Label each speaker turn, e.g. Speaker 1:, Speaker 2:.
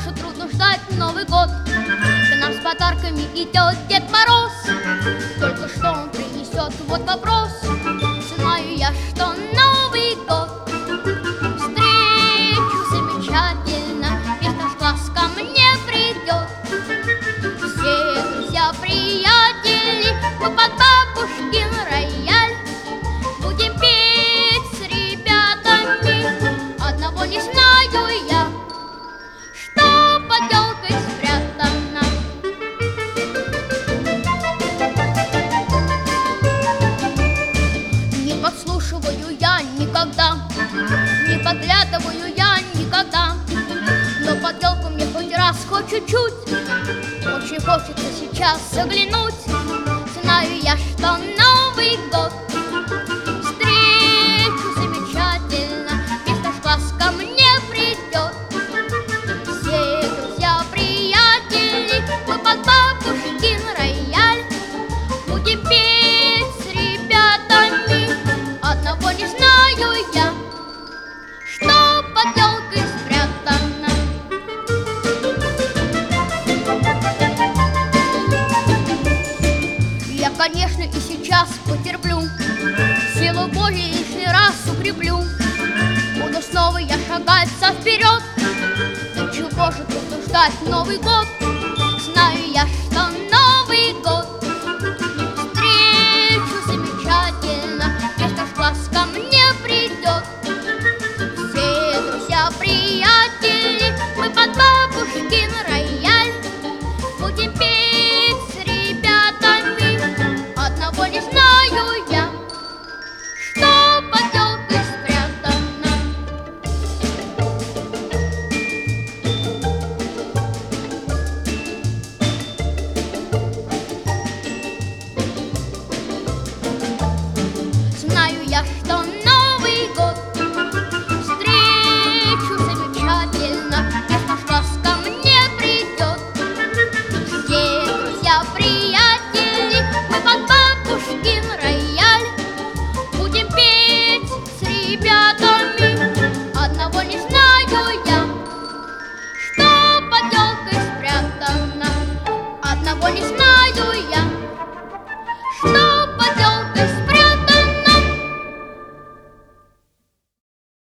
Speaker 1: же трудно ждать Новый год. К нам с подарками идет Дед Мороз. Только что он принесет, вот вопрос. Знаю я, что Новый год встречу замечательно, весь наш класс ко мне придет. Все друзья, приятели, мы под бабушкин рояль будем петь с ребятами. Одного не знаю я, что под елкой спрятано. Не подслушиваю я никогда, не подглядываю я никогда, но под елку мне хоть раз, хоть чуть-чуть очень хочется сейчас заглянуть. Знаю я, что Новый год встречу замечательно, весь наш класс ко мне придет. Все друзья, приятели, мы под бабушкин рояль будем петь с ребятами. Одного не знаю я, что под елкой спрятано. Я, конечно, и сейчас потерплю, силу воли лишний раз укреплю. Буду снова я шагаться вперед. Да чего же тут ждать Новый год? Знаю я,